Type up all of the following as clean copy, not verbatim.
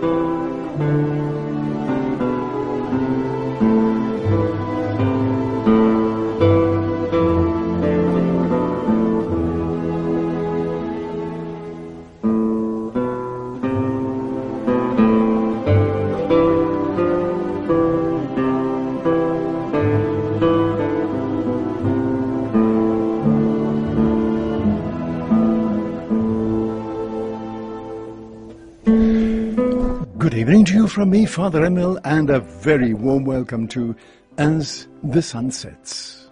Good evening to you from me, Father Emil, and a very warm welcome to As the Sun Sets.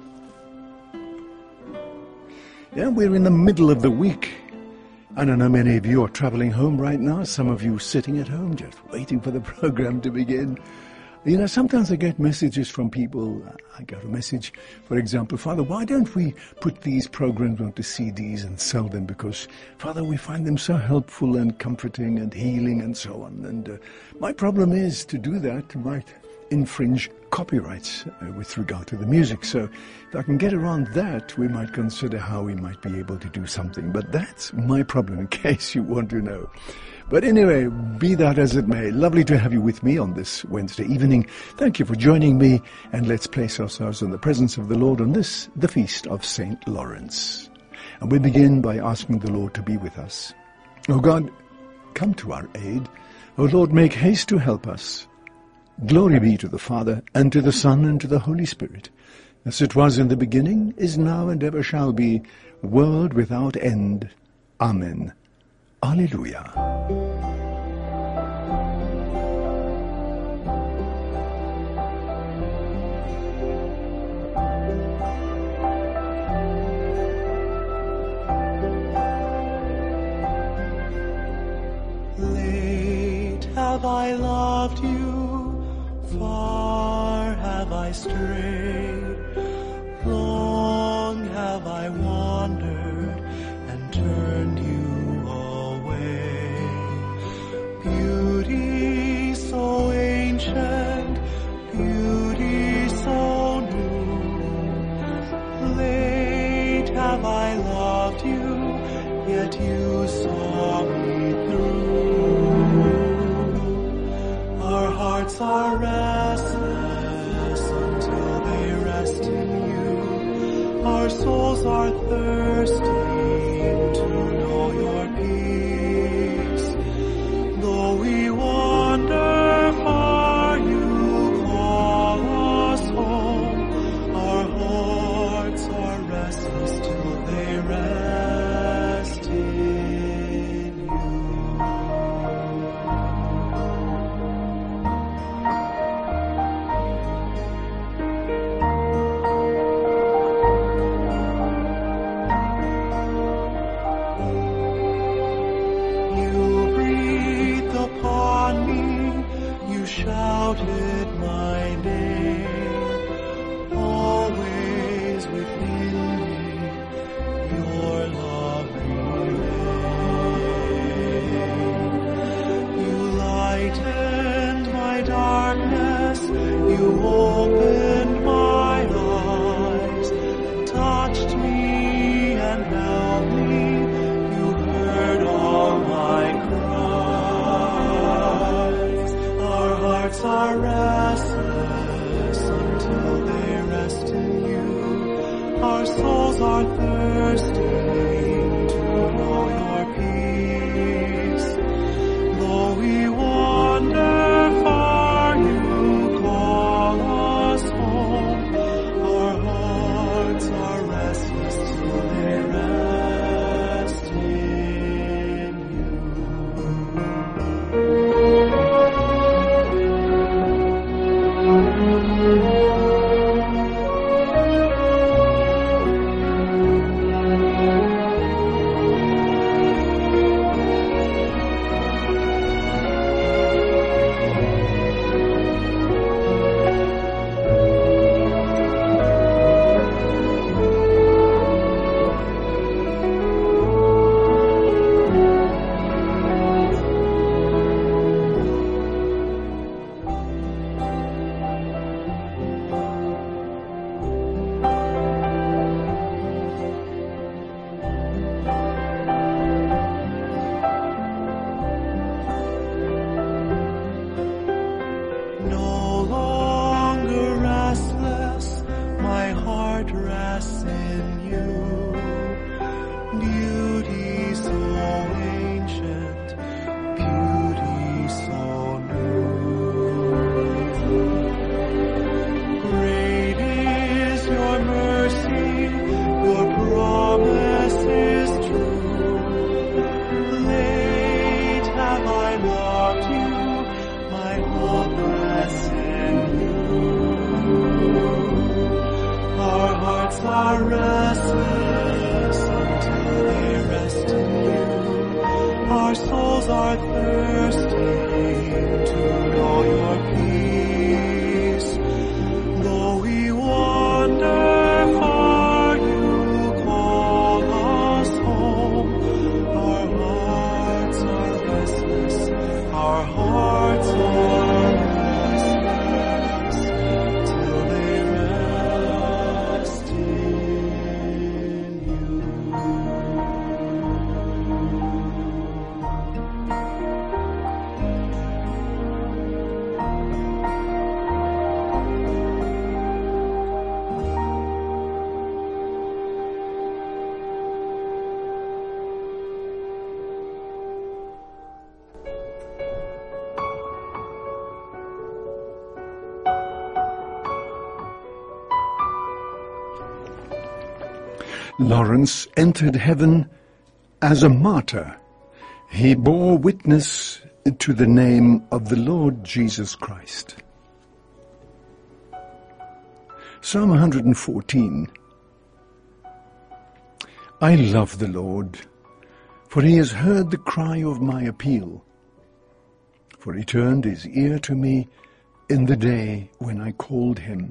Yeah, we're in the middle of the week. I don't know, many of you are traveling home right now. Some of you sitting at home just waiting for the program to begin. You know, sometimes I get messages from people. I got a message, for example, Father, why don't we put these programs onto CDs and sell them? Because, Father, we find them so helpful and comforting and healing and so on. And my problem is to do that might infringe copyrights with regard to the music. So if I can get around that, we might consider how we might be able to do something. But that's my problem, in case you want to know. But anyway, be that as it may, lovely to have you with me on this Wednesday evening. Thank you for joining me, and let's place ourselves in the presence of the Lord on this, the feast of St. Lawrence. And we begin by asking the Lord to be with us. O God, come to our aid. O Lord, make haste to help us. Glory be to the Father, and to the Son, and to the Holy Spirit, as it was in the beginning, is now, and ever shall be, world without end. Amen. Alleluia. Late have I loved you, far have I strayed, long have I wandered and turned you away. Beauty so ancient, beauty so new, late have I loved you, yet you saw me through. Our hearts are restless until they rest in you. Our souls are thirsty to know your peace. Though we wander far, you call us home. Our hearts are restless till they rest in you. Shouted my name, always within me, your love remained. You lightened my darkness, you opened my eyes, touched me and held me, you heard all my cries. Our hearts are restless until they rest in you. souls are thirsty to know your peace. Though we wander far, you call us home. Our hearts are restless, our hearts are restless, till they rest in you. Lawrence entered heaven as a martyr. He bore witness to the name of the Lord Jesus Christ. Psalm 114. I love the Lord, for he has heard the cry of my appeal. For he turned his ear to me in the day when I called him.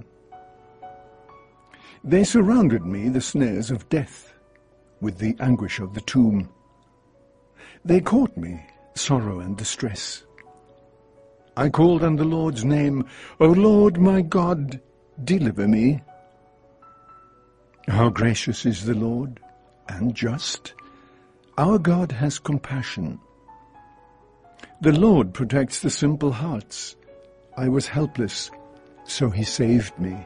They surrounded me, the snares of death, with the anguish of the tomb. They caught me, sorrow and distress. I called on the Lord's name, O Lord my God, deliver me. How gracious is the Lord, and just. Our God has compassion. The Lord protects the simple hearts. I was helpless, so he saved me.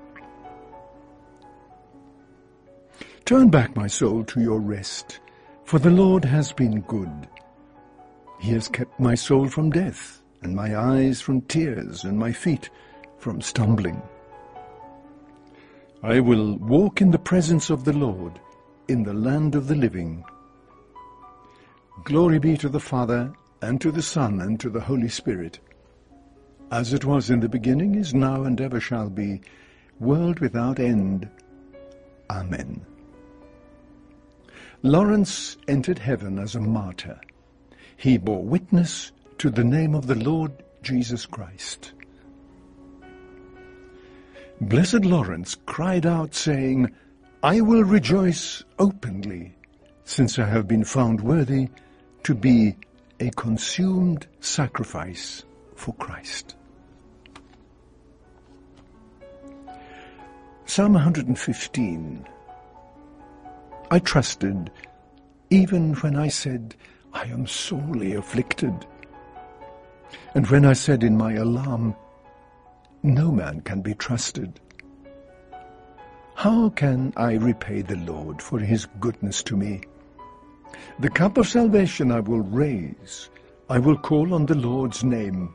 Turn back, my soul, to your rest, for the Lord has been good. He has kept my soul from death, and my eyes from tears, and my feet from stumbling. I will walk in the presence of the Lord, in the land of the living. Glory be to the Father, and to the Son, and to the Holy Spirit, as it was in the beginning, is now, and ever shall be, world without end. Amen. Lawrence entered heaven as a martyr. He bore witness to the name of the Lord Jesus Christ. Blessed Lawrence cried out, saying, I will rejoice openly, since I have been found worthy to be a consumed sacrifice for Christ. Psalm 115. I trusted, even when I said, I am sorely afflicted. And when I said in my alarm, no man can be trusted. How can I repay the Lord for his goodness to me? The cup of salvation I will raise. I will call on the Lord's name.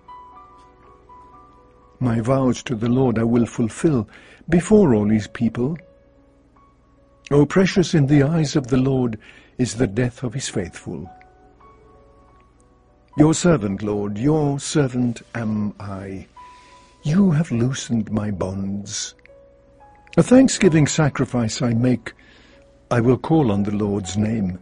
My vows to the Lord I will fulfill before all his people. O precious in the eyes of the Lord is the death of his faithful. Your servant, Lord, your servant am I. You have loosened my bonds. A thanksgiving sacrifice I make. I will call on the Lord's name.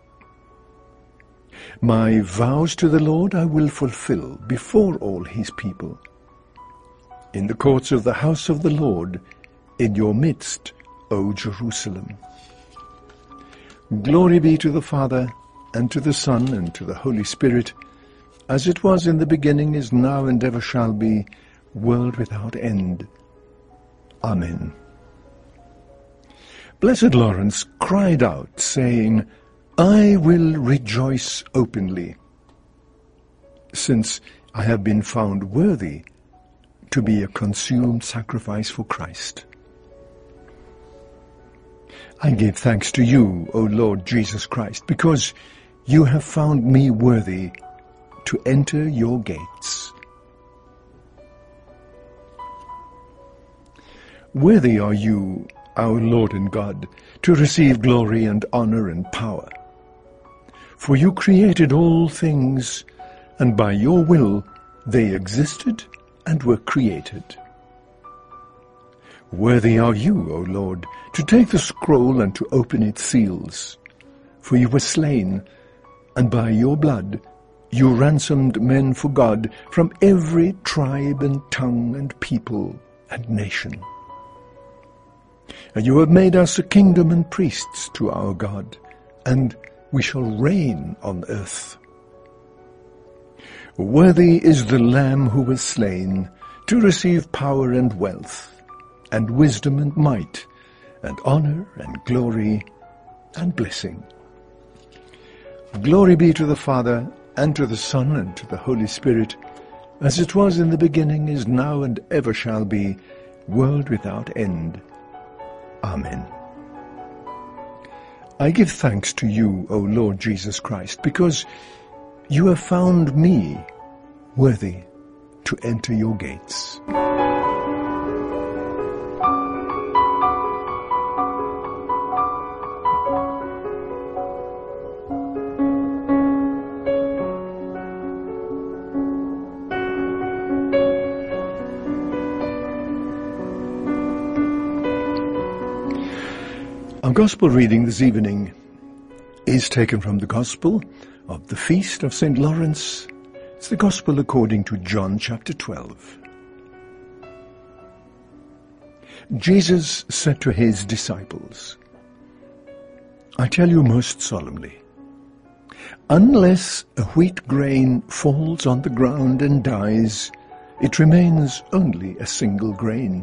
My vows to the Lord I will fulfill before all his people. In the courts of the house of the Lord, in your midst, O Jerusalem. Glory be to the Father, and to the Son, and to the Holy Spirit, as it was in the beginning, is now, and ever shall be, world without end. Amen. Blessed Lawrence cried out, saying, I will rejoice openly, since I have been found worthy to be a consumed sacrifice for Christ. I give thanks to you, O Lord Jesus Christ, because you have found me worthy to enter your gates. Worthy are you, our Lord and God, to receive glory and honor and power. For you created all things, and by your will they existed and were created. Worthy are you, O Lord, to take the scroll and to open its seals. For you were slain, and by your blood You ransomed men for God from every tribe and tongue and people and nation. And you have made us a kingdom and priests to our God, and we shall reign on earth. Worthy is the Lamb who was slain to receive power and wealth, and wisdom and might, and honor and glory and blessing. Glory be to the Father, and to the Son, and to the Holy Spirit, as it was in the beginning, is now, and ever shall be, world without end. Amen. I give thanks to you, O Lord Jesus Christ, because you have found me worthy to enter your gates. Our Gospel reading this evening is taken from the Gospel of the Feast of St. Lawrence. It's the Gospel according to John chapter 12. Jesus said to his disciples, I tell you most solemnly, unless a wheat grain falls on the ground and dies, it remains only a single grain.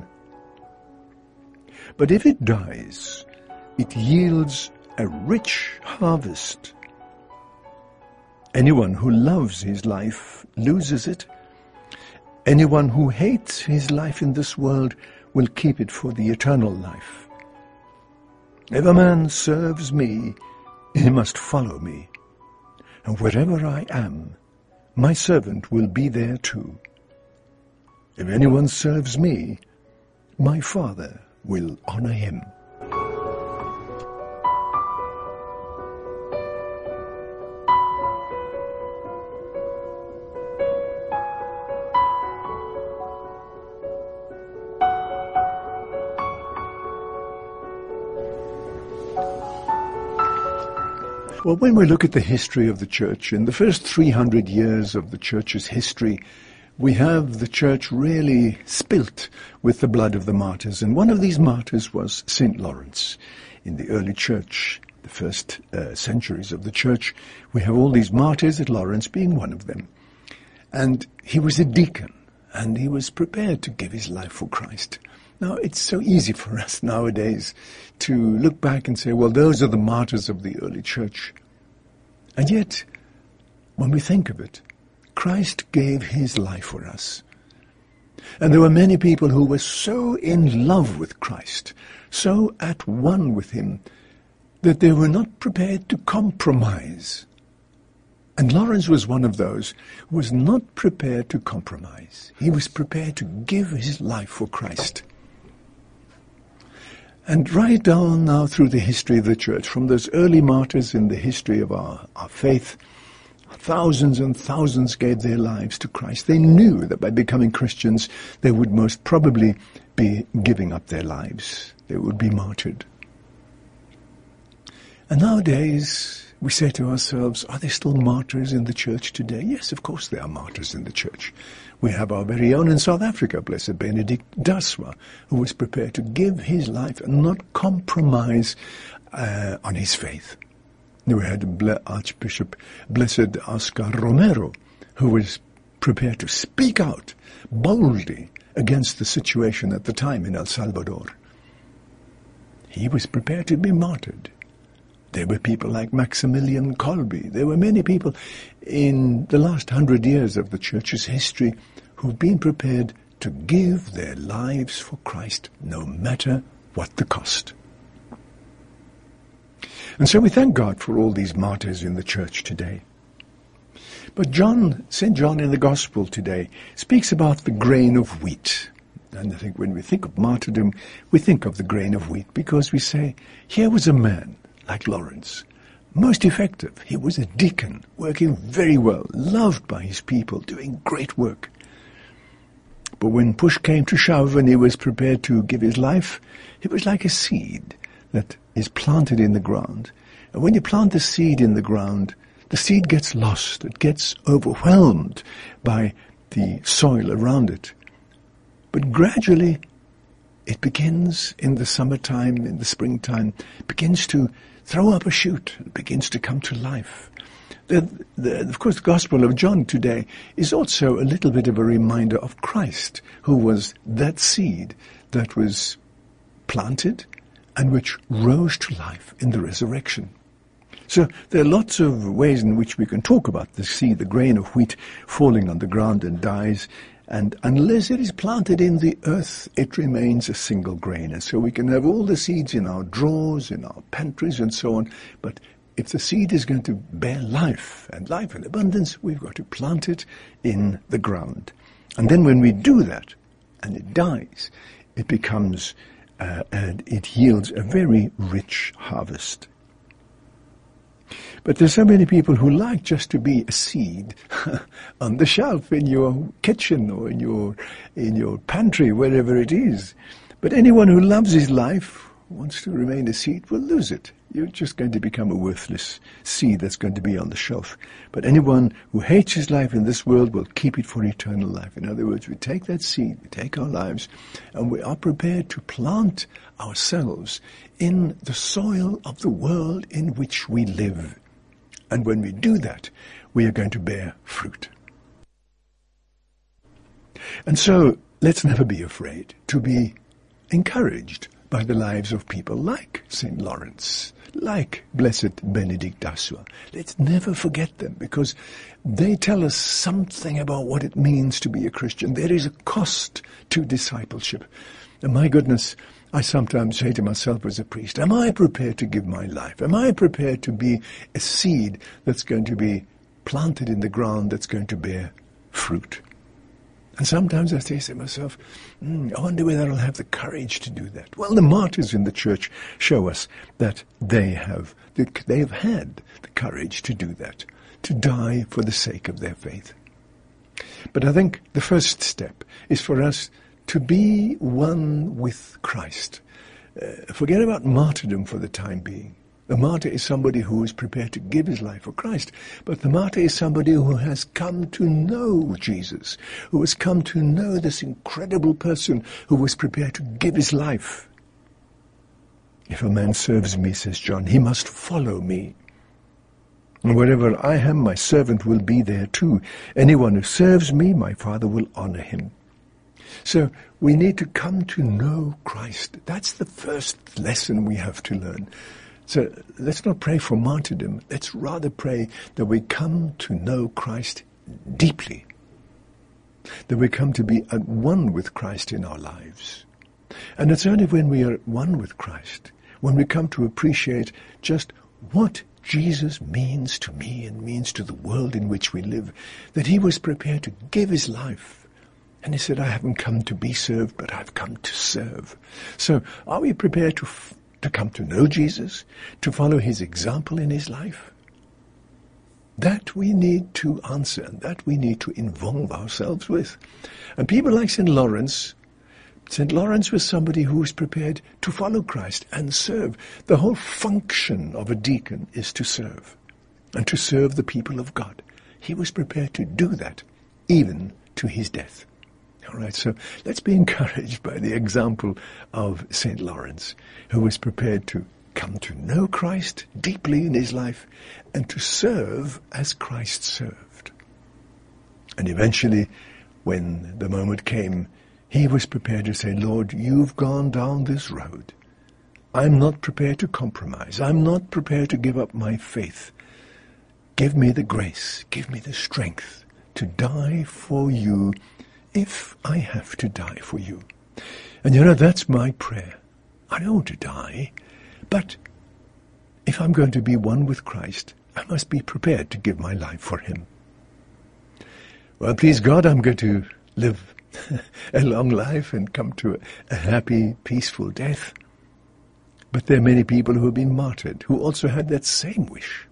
But if it dies, it yields a rich harvest. Anyone who loves his life loses it. Anyone who hates his life in this world will keep it for the eternal life. If a man serves me, he must follow me. And wherever I am, my servant will be there too. If anyone serves me, my Father will honor him. Well, when we look at the history of the Church, in the first 300 years of the Church's history, we have the Church really spilt with the blood of the martyrs. And one of these martyrs was St. Lawrence. In the early Church, the first centuries of the Church, we have all these martyrs, and Lawrence being one of them. And he was a deacon, and he was prepared to give his life for Christ. Now, it's so easy for us nowadays to look back and say, well, those are the martyrs of the early Church. And yet, when we think of it, Christ gave his life for us. And there were many people who were so in love with Christ, so at one with him, that they were not prepared to compromise. And Lawrence was one of those who was not prepared to compromise. He was prepared to give his life for Christ. And right down now through the history of the Church, from those early martyrs in the history of our faith, thousands and thousands gave their lives to Christ. They knew that by becoming Christians, they would most probably be giving up their lives. They would be martyred. And nowadays, we say to ourselves, are there still martyrs in the Church today? Yes, of course there are martyrs in the Church. We have our very own in South Africa, Blessed Benedict Daswa, who was prepared to give his life and not compromise on his faith. We had Archbishop Blessed Oscar Romero, who was prepared to speak out boldly against the situation at the time in El Salvador. He was prepared to be martyred. There were people like Maximilian Kolbe. There were many people in the last 100 years of the Church's history who've been prepared to give their lives for Christ, no matter what the cost. And so we thank God for all these martyrs in the Church today. But St. John in the Gospel today speaks about the grain of wheat. And I think when we think of martyrdom, we think of the grain of wheat because we say, here was a man like Lawrence, most effective. He was a deacon, working very well, loved by his people, doing great work. But when push came to shove and he was prepared to give his life, it was like a seed that is planted in the ground. And when you plant a seed in the ground, the seed gets lost. It gets overwhelmed by the soil around it. But gradually, it begins in the summertime, in the springtime, begins to throw up a shoot. It begins to come to life. Of course, the Gospel of John today is also a little bit of a reminder of Christ, who was that seed that was planted and which rose to life in the resurrection. So there are lots of ways in which we can talk about the seed, the grain of wheat falling on the ground and dies, and unless it is planted in the earth, it remains a single grain. And so we can have all the seeds in our drawers, in our pantries and so on, but if the seed is going to bear life, and life in abundance, we've got to plant it in the ground. And then when we do that, and it dies, it becomes, and it yields a very rich harvest. But there's so many people who like just to be a seed on the shelf in your kitchen or in your pantry, wherever it is. But anyone who loves his life, wants to remain a seed, will lose it. You're just going to become a worthless seed that's going to be on the shelf. But anyone who hates his life in this world will keep it for eternal life. In other words, we take that seed, we take our lives, and we are prepared to plant ourselves in the soil of the world in which we live. And when we do that, we are going to bear fruit. And so, let's never be afraid to be encouraged by the lives of people like St. Lawrence, like Blessed Benedict d'Assua. Let's never forget them, because they tell us something about what it means to be a Christian. There is a cost to discipleship. And my goodness, I sometimes say to myself as a priest, am I prepared to give my life? Am I prepared to be a seed that's going to be planted in the ground, that's going to bear fruit? And sometimes I say to myself, I wonder whether I'll have the courage to do that. Well, the martyrs in the church show us that they have had the courage to do that, to die for the sake of their faith. But I think the first step is for us to be one with Christ. Forget about martyrdom for the time being. The martyr is somebody who is prepared to give his life for Christ. But the martyr is somebody who has come to know Jesus, who has come to know this incredible person who was prepared to give his life. If a man serves me, says John, he must follow me. And wherever I am, my servant will be there too. Anyone who serves me, my Father will honor him. So we need to come to know Christ. That's the first lesson we have to learn. So let's not pray for martyrdom. Let's rather pray that we come to know Christ deeply, that we come to be at one with Christ in our lives. And it's only when we are at one with Christ, when we come to appreciate just what Jesus means to me and means to the world in which we live, that he was prepared to give his life. And he said, I haven't come to be served, but I've come to serve. So are we prepared to come to know Jesus, to follow his example in his life? That we need to answer, and that we need to involve ourselves with. And people like St. Lawrence was somebody who was prepared to follow Christ and serve. The whole function of a deacon is to serve, and to serve the people of God. He was prepared to do that, even to his death. All right, so let's be encouraged by the example of St. Lawrence, who was prepared to come to know Christ deeply in his life and to serve as Christ served. And eventually, when the moment came, he was prepared to say, Lord, you've gone down this road. I'm not prepared to compromise. I'm not prepared to give up my faith. Give me the grace, give me the strength to die for you if I have to die for you. And that's my prayer. I don't want to die, but if I'm going to be one with Christ, I must be prepared to give my life for him. Well, please God, I'm going to live a long life and come to a happy, peaceful death. But there are many people who have been martyred, who also had that same wish.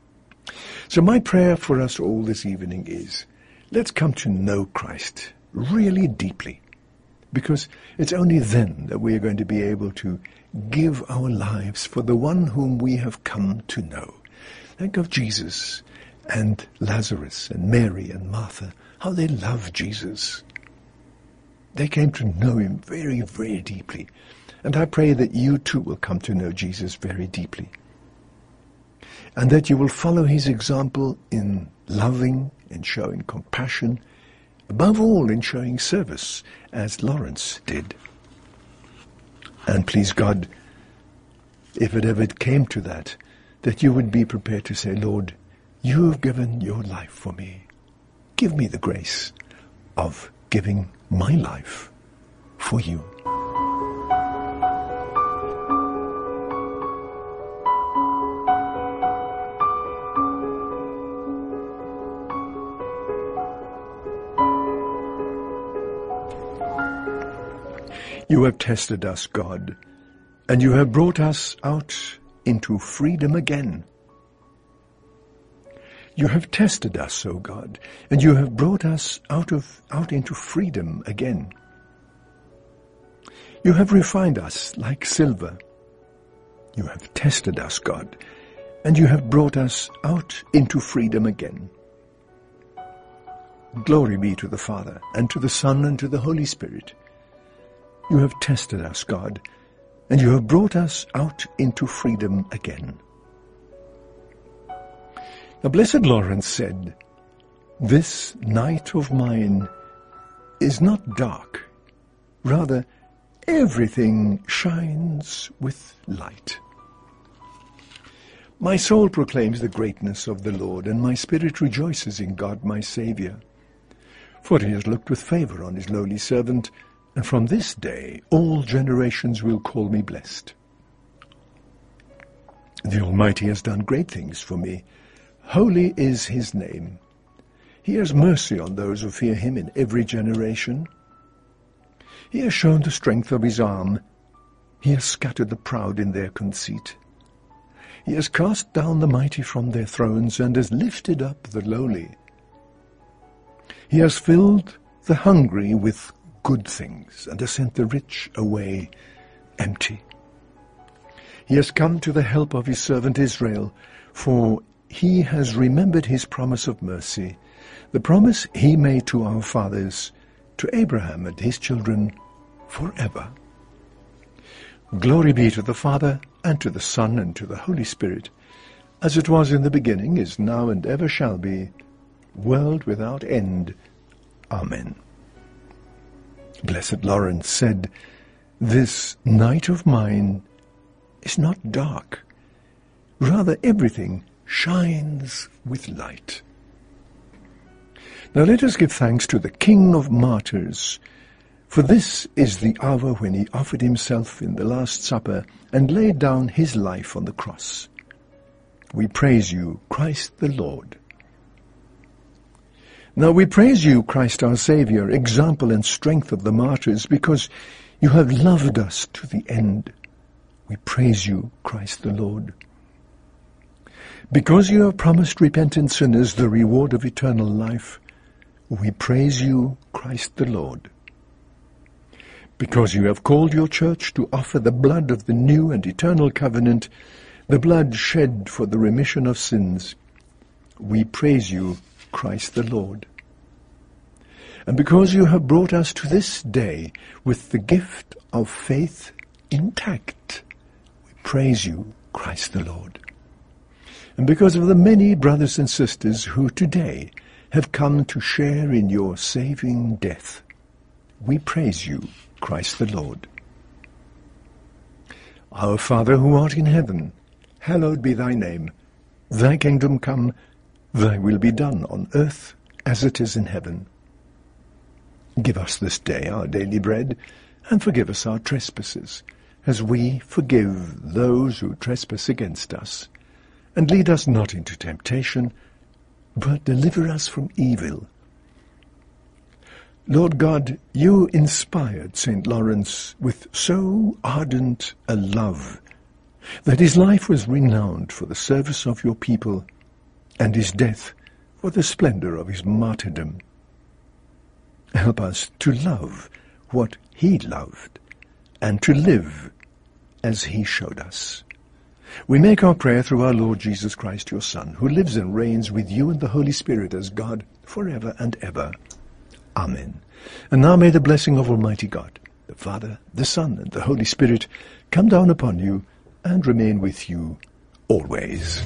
So my prayer for us all this evening is, let's come to know Christ really deeply, because it's only then that we are going to be able to give our lives for the one whom we have come to know. Think of Jesus and Lazarus and Mary and Martha, how they loved Jesus. They came to know him very, very deeply. And I pray that you too will come to know Jesus very deeply. And that you will follow his example in loving and showing compassion, above all in showing service, as Lawrence did. And please God, if it ever came to that you would be prepared to say, Lord, you have given your life for me. Give me the grace of giving my life for you. You have tested us, God, and you have brought us out into freedom again. You have tested us, O God, and you have brought us out into freedom again. You have refined us like silver. You have tested us, God, and you have brought us out into freedom again. Glory be to the Father, and to the Son, and to the Holy Spirit. You have tested us, God, and you have brought us out into freedom again. Now, Blessed Lawrence said, this night of mine is not dark. Rather, everything shines with light. My soul proclaims the greatness of the Lord, and my spirit rejoices in God my Saviour. For he has looked with favour on his lowly servant, and from this day all generations will call me blessed. The Almighty has done great things for me. Holy is his name. He has mercy on those who fear him in every generation. He has shown the strength of his arm. He has scattered the proud in their conceit. He has cast down the mighty from their thrones and has lifted up the lowly. He has filled the hungry with good things and has sent the rich away empty. He has come to the help of his servant Israel, for he has remembered his promise of mercy, the promise he made to our fathers, to Abraham and his children forever. Glory be to the Father, and to the Son, and to the Holy Spirit, as it was in the beginning, is now, and ever shall be, world without end. Amen. Blessed Lawrence said, this night of mine is not dark. Rather, everything shines with light. Now let us give thanks to the King of Martyrs, for this is the hour when he offered himself in the Last Supper and laid down his life on the cross. We praise you, Christ the Lord. Now we praise you, Christ our Saviour, example and strength of the martyrs, because you have loved us to the end. We praise you, Christ the Lord. Because you have promised repentant sinners the reward of eternal life, we praise you, Christ the Lord. Because you have called your church to offer the blood of the new and eternal covenant, the blood shed for the remission of sins, we praise you, Christ the Lord. And because you have brought us to this day with the gift of faith intact, we praise you, Christ the Lord. And because of the many brothers and sisters who today have come to share in your saving death, we praise you, Christ the Lord. Our Father who art in heaven, hallowed be thy name. Thy kingdom come, thy will be done on earth as it is in heaven. Give us this day our daily bread, and forgive us our trespasses, as we forgive those who trespass against us. And lead us not into temptation, but deliver us from evil. Lord God, you inspired St. Lawrence with so ardent a love that his life was renowned for the service of your people, and his death for the splendor of his martyrdom. Help us to love what he loved, and to live as he showed us. We make our prayer through our Lord Jesus Christ, your Son, who lives and reigns with you and the Holy Spirit as God forever and ever. Amen. And now may the blessing of Almighty God, the Father, the Son, and the Holy Spirit come down upon you and remain with you always.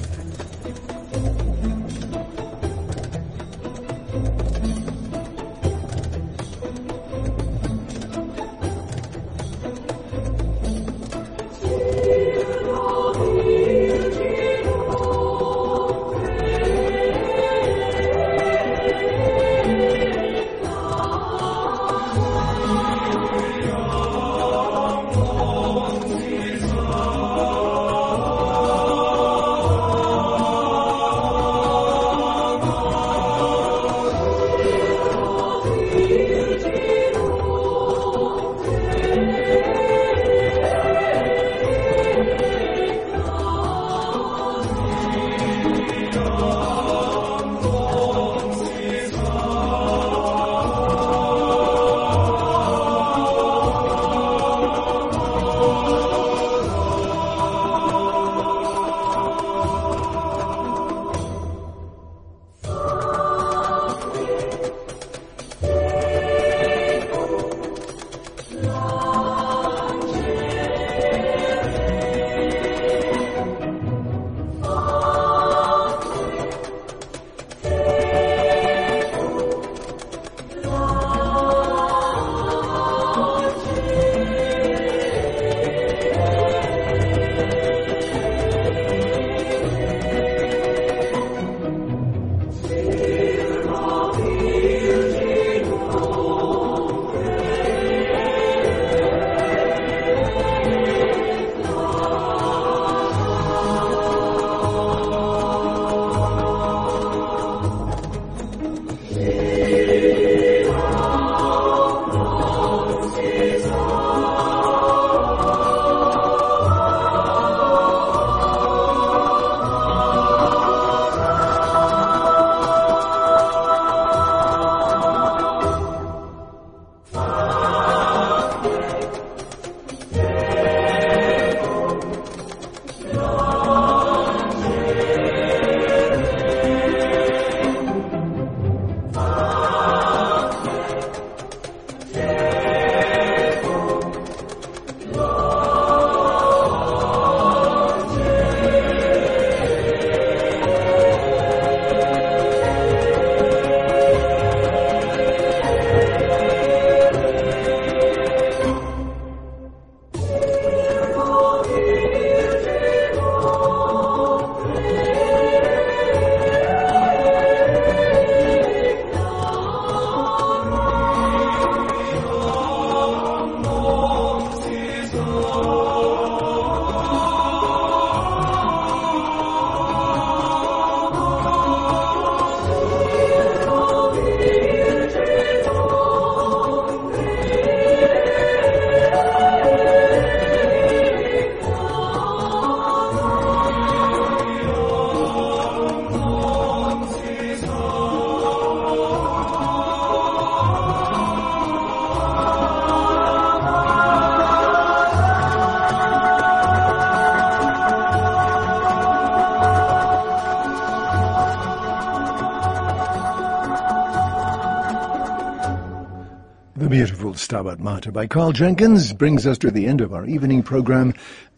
The beautiful Stabat Mater by Carl Jenkins brings us to the end of our evening program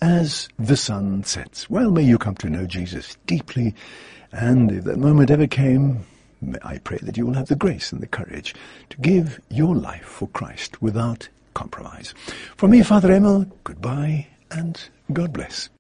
as the sun sets. Well, may you come to know Jesus deeply, and if that moment ever came, I pray that you will have the grace and the courage to give your life for Christ without compromise. For me, Father Emil, goodbye and God bless.